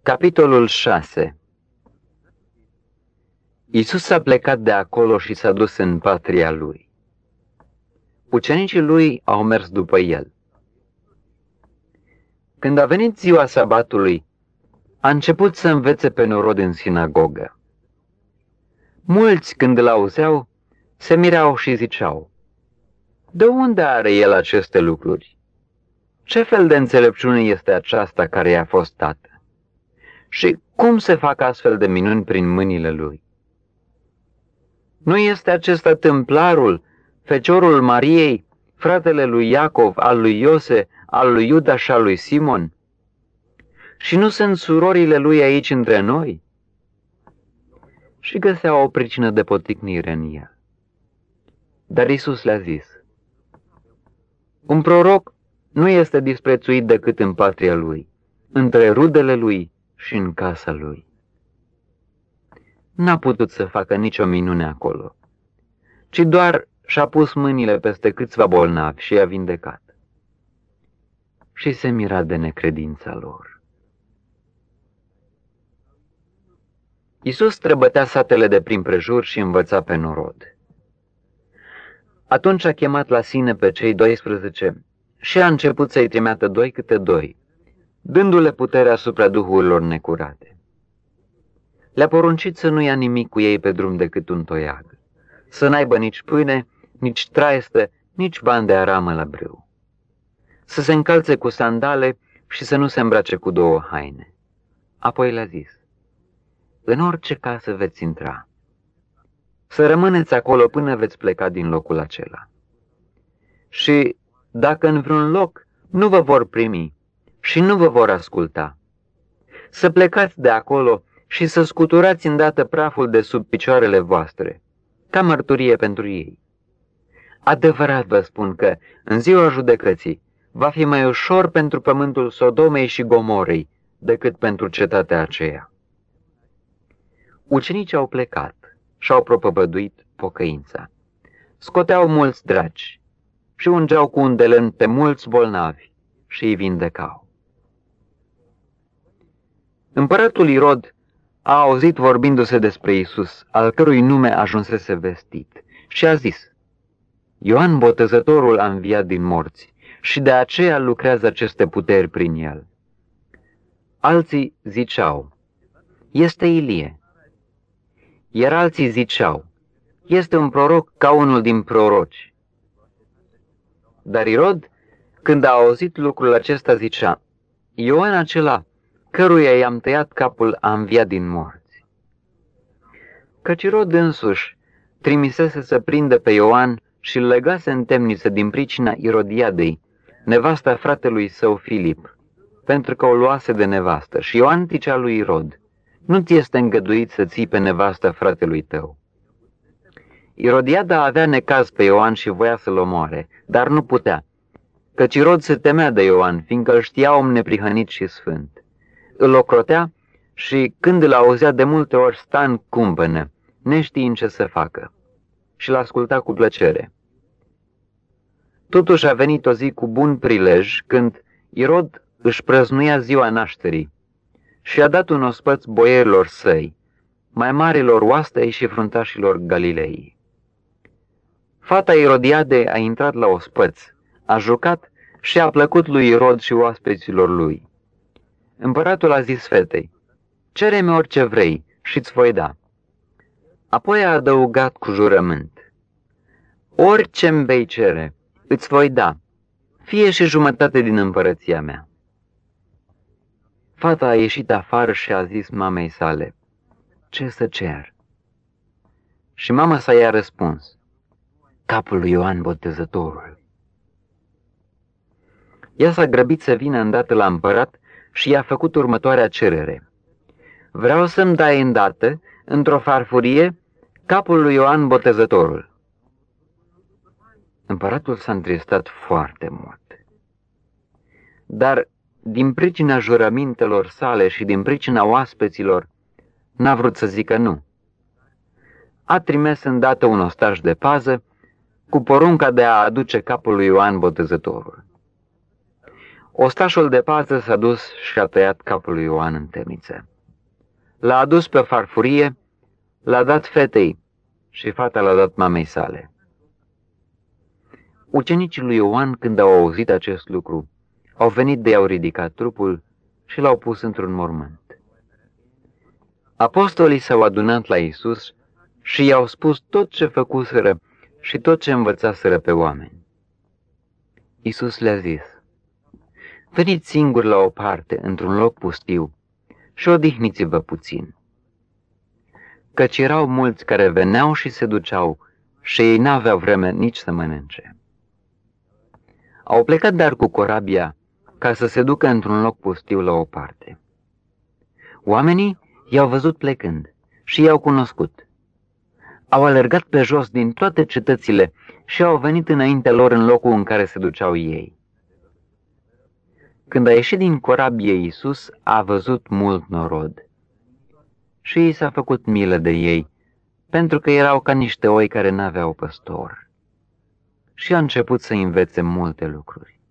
Capitolul 6. Iisus a plecat de acolo și s-a dus în patria lui. Ucenicii lui au mers după el. Când a venit ziua sabatului, a început să învețe pe norod în sinagogă. Mulți, când îl auzeau, se mirau și ziceau: de unde are el aceste lucruri? Ce fel de înțelepciune este aceasta care i-a fost dată? Și cum se fac astfel de minuni prin mâinile lui? Nu este acesta tâmplarul, feciorul Mariei, fratele lui Iacov, al lui Iose, al lui Iuda și al lui Simon? Și nu sunt surorile lui aici între noi? Și găseau o pricină de poticnire în el. Dar Iisus le-a zis: un proroc nu este disprețuit decât în patria lui, între rudele lui și în casa lui. N-a putut să facă nicio minune acolo, ci doar și-a pus mâinile peste câțiva bolnavi și i-a vindecat. Și se mira de necredința lor. Iisus străbătea satele de prin prejur și învăța pe norod. Atunci a chemat la sine pe cei 12 și a început să-i trimeată 2 câte 2, dându-le putere asupra duhurilor necurate. Le-a poruncit să nu ia nimic cu ei pe drum decât un toiag, să n-aibă nici pâine, nici traistă, nici bani de aramă la brâu, să se încalțe cu sandale și să nu se îmbrace cu 2 haine. Apoi le-a zis: în orice casă veți intra, să rămâneți acolo până veți pleca din locul acela. Și dacă în vreun loc nu vă vor primi și nu vă vor asculta, să plecați de acolo și să scuturați îndată praful de sub picioarele voastre, ca mărturie pentru ei. Adevărat vă spun că în ziua judecății va fi mai ușor pentru pământul Sodomei și Gomorei decât pentru cetatea aceea. Ucenicii au plecat și-au propovăduit pocăința. Scoteau mulți dragi și ungeau cu un de lemn pe mulți bolnavi și îi vindecau. Împăratul Irod a auzit vorbindu-se despre Iisus, al cărui nume ajunsese vestit, și a zis: Ioan Botezătorul a înviat din morți și de aceea lucrează aceste puteri prin el. Alții ziceau: este Ilie. Iar alții ziceau: este un proroc ca unul din proroci. Dar Irod, când a auzit lucrul acesta, zicea: Ioan acela, căruia i-am tăiat capul, a înviat din morți. Căci Irod însuși trimisese să prindă pe Ioan și îl legase în temniță din pricina Irodiadei, nevasta fratelui său Filip, pentru că o luase de nevastă. Și Ioan zicea lui Irod: nu-ți este îngăduit să ții pe nevasta fratelui tău. Irodiada avea necaz pe Ioan și voia să-l omoare, dar nu putea, căci Irod se temea de Ioan, fiindcă îl știa om neprihănit și sfânt. Îl ocrotea și, când îl auzea, de multe ori sta în cumpănă, neștiind ce să facă, și l-asculta cu plăcere. Totuși a venit o zi cu bun prilej, când Irod își prăznuia ziua nașterii și a dat un ospăț boierilor săi, mai marilor oastei și fruntașilor Galilei. Fata Irodiade a intrat la ospăț, a jucat și a plăcut lui Irod și oaspeților lui. Împăratul a zis fetei: cere-mi orice vrei și îți voi da. Apoi a adăugat cu jurământ: orice-mi vei cere, îți voi da, fie și jumătate din împărăția mea. Fata a ieșit afară și a zis mamei sale: ce să cer? Și mama sa i-a răspuns: capul lui Ioan Botezătorul. Ea s-a grăbit să vină îndată la împărat și i-a făcut următoarea cerere: vreau să-mi dai îndată, într-o farfurie, capul lui Ioan Botezătorul. Împăratul s-a întristat foarte mult. Dar din pricina jurămintelor sale și din pricina oaspeților, n-a vrut să zică nu. A trimis îndată un ostaș de pază cu porunca de a aduce capul lui Ioan Botezătorul. Ostașul de pază s-a dus și a tăiat capul lui Ioan în temniță. L-a adus pe farfurie, l-a dat fetei și fata l-a dat mamei sale. Ucenicii lui Ioan, când au auzit acest lucru, au venit de i-au ridicat trupul și l-au pus într-un mormânt. Apostolii s-au adunat la Iisus și i-au spus tot ce făcuseră și tot ce învățaseră pe oameni. Iisus le-a zis: veniți singuri la o parte, într-un loc pustiu, și odihniți-vă puțin. Căci erau mulți care veneau și se duceau și ei n-aveau vreme nici să mănânce. Au plecat dar cu corabia ca să se ducă într-un loc pustiu la o parte. Oamenii i-au văzut plecând și i-au cunoscut. Au alergat pe jos din toate cetățile și au venit înaintea lor în locul în care se duceau ei. Când a ieșit din corabie, Iisus a văzut mult norod și i s-a făcut milă de ei, pentru că erau ca niște oi care n-aveau păstor, și a început să învețe multe lucruri.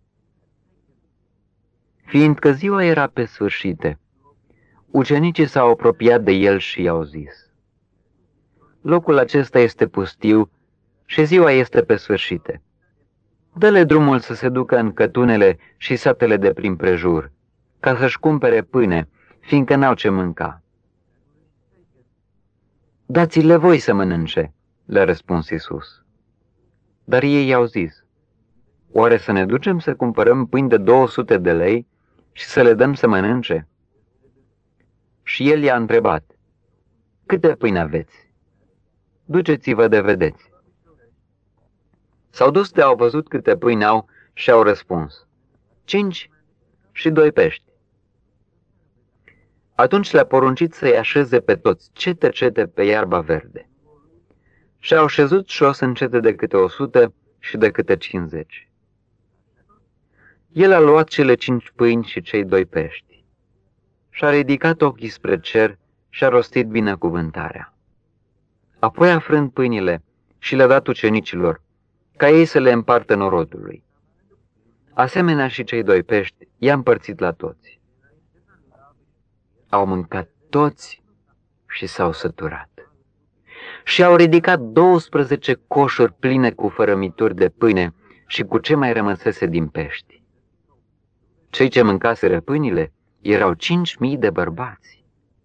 Fiindcă ziua era pe sfârșite, ucenicii s-au apropiat de el și i-au zis: locul acesta este pustiu și ziua este pe sfârșite. Dă-le drumul să se ducă în cătunele și satele de prin prejur, ca să-și cumpere pâine, fiindcă n-au ce mânca. Dați-le voi să mănânce, le-a răspuns Iisus. Dar ei i-au zis: oare să ne ducem să cumpărăm pâini de 200 de lei și să le dăm să mănânce? Și el i-a întrebat: câte pâini aveți? Duceți-vă de vedeți. S-au dus de au văzut câte pâini au și au răspuns: 5 și 2 pești. Atunci le-a poruncit să-i așeze pe toți, cete pe iarba verde. Și au șezut jos în cete de câte 100 și de câte 50. El a luat cele 5 pâini și cei 2 pești și-a ridicat ochii spre cer și a rostit binecuvântarea. Apoi a frânt pâinile și le-a dat ucenicilor, ca ei să le împartă norodului. Asemenea și cei 2 pești i-a împărțit la toți. Au mâncat toți și s-au săturat. Și au ridicat 12 coșuri pline cu fărămituri de pâine și cu ce mai rămăsese din pești. Cei ce mâncaseră pâinile erau 5.000 de bărbați.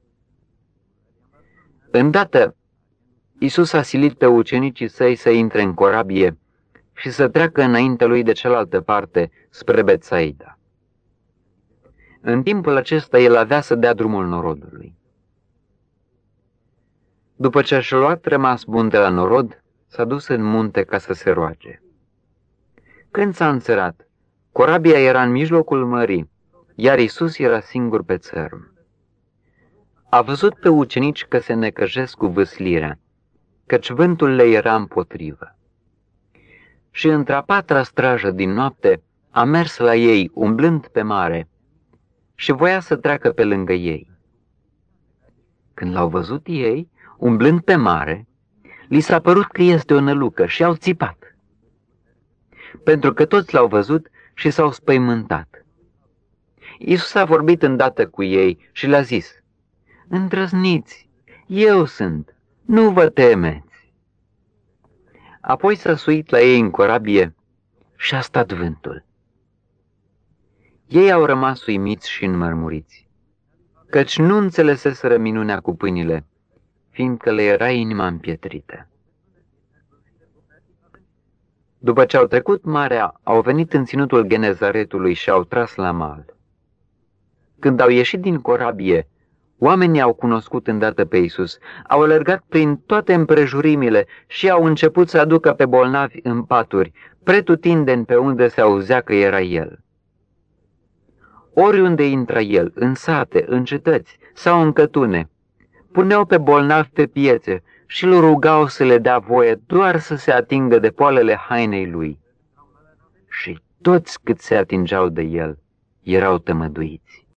Îndată, Iisus a silit pe ucenicii săi să intre în corabie și să treacă înaintea lui de cealaltă parte, spre Betsaida. În timpul acesta el avea să dea drumul norodului. După ce și-a luat rămas bun de la norod, s-a dus în munte ca să se roage. Când s-a înțerat, corabia era în mijlocul mării, iar Iisus era singur pe țărm. A văzut pe ucenici că se necăjesc cu vâslirea, căci vântul le era împotrivă. Și într-a patra strajă din noapte a mers la ei, umblând pe mare, și voia să treacă pe lângă ei. Când l-au văzut ei, umblând pe mare, li s-a părut că este o nălucă și au țipat, pentru că toți l-au văzut și s-au spăimântat. Iisus a vorbit îndată cu ei și le-a zis: îndrăzniți, eu sunt, nu vă temeți. Apoi s-a suit la ei în corabie și a stat vântul. Ei au rămas uimiți și înmărmuriți, căci nu înțeleseseră minunea cu pâinile, fiindcă le era inima împietrită. După ce au trecut marea, au venit în ținutul Genezaretului și au tras la mal. Când au ieșit din corabie, oamenii au cunoscut îndată pe Iisus, au alergat prin toate împrejurimile și au început să aducă pe bolnavi în paturi, pretutindeni pe unde se auzea că era El. Oriunde intra El, în sate, în cetăți sau în cătune, puneau pe bolnavi pe piețe și îl rugau să le dea voie doar să se atingă de poalele hainei Lui. Și toți cât se atingeau de El erau tămăduiți.